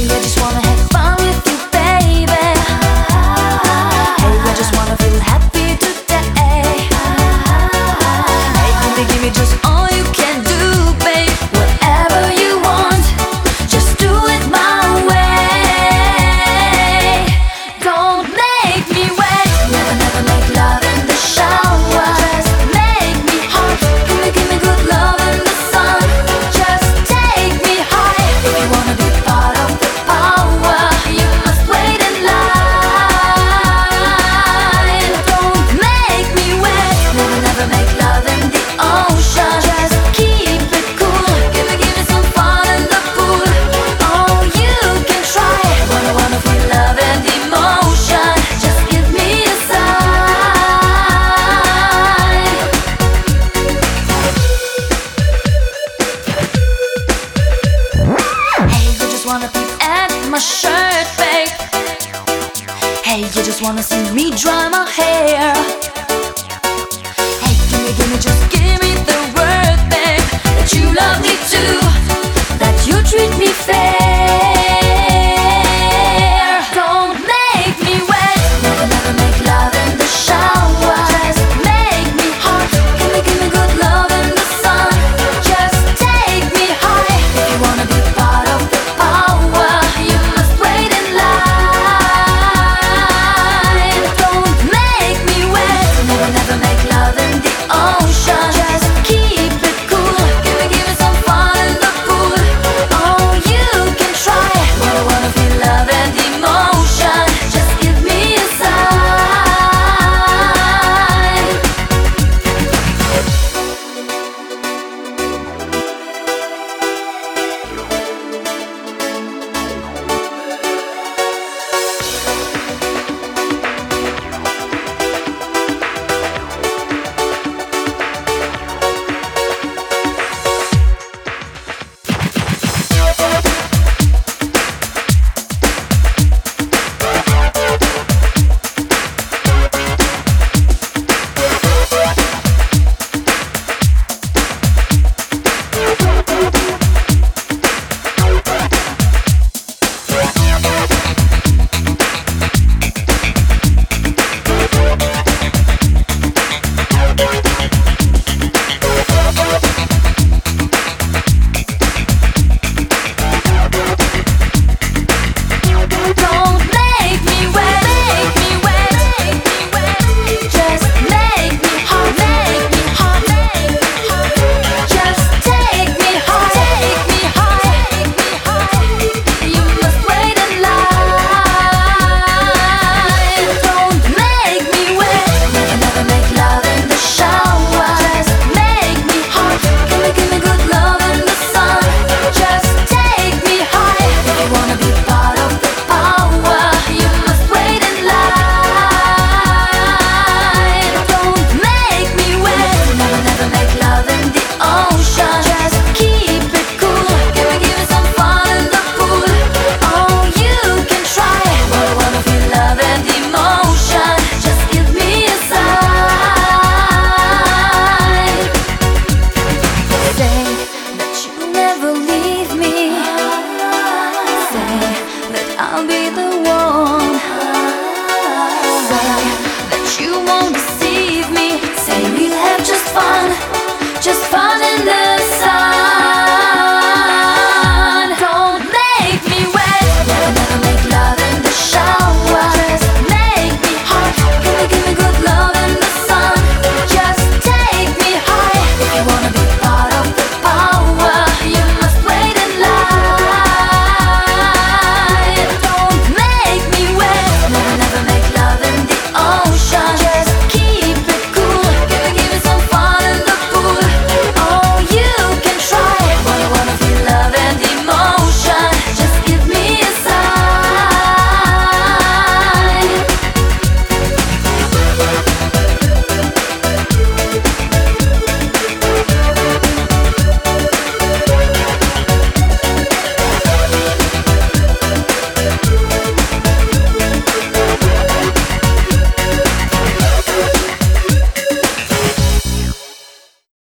I just wanna have fun with you, baby. Hey, I just wanna feel happy today. Hey, give me just all you can do, babe. Whatever you want, just do it my way. Don't make me wait. Never, never make love in the shower. Just make me hot. Give me good love in the sun. Just take me high. If you wanna be part of the power, you must wait in line. Don't make me wait. Never, never make love in the ocean. Just keep it cool. Give me some fun in the pool. Oh, you can try. Wanna feel love and emotion. Just give me a sign. Hey, you just wanna peep at my shirt, babe. Hey, you just wanna see me dry my hair. Hey, give me, just give me the word, babe, that you love me too, that you treat me fair. Don't make me wait. Never, never make love in the shower. Just make me hot. Give me good love in the sun. Just take me high. If you wanna be part of the power, you must wait in line. Don't make me wait. Never, never make love in the ocean. Just keep it cool. Give me some fun in the pool. Oh, you can try. Wanna feel love and emotion. Just give me a sign. Don't make me wait. Just make me hot. Just take me high. You must wait in line. Don't make me wait. Never, never make love in the shower. Just make me hot. Give me good love in the sun. Just take me high. If you wanna be part of the power, you must wait in line. Don't make me wait. Never, never make love in the ocean. Just keep it cool. Give me some fun in the pool. Oh, you can try. Wanna feel love and emotion. Just give me a sign. Say that you'll never leave me. Say that I'll be the